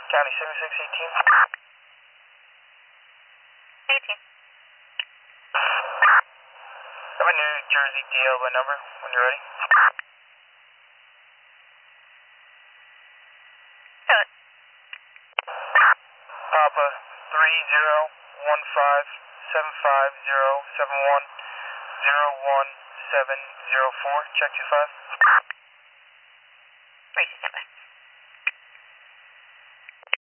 County 7618. 18. Have a New Jersey DLA number when you're ready. Do it. Papa 30157507101704. Check 25. Race standby.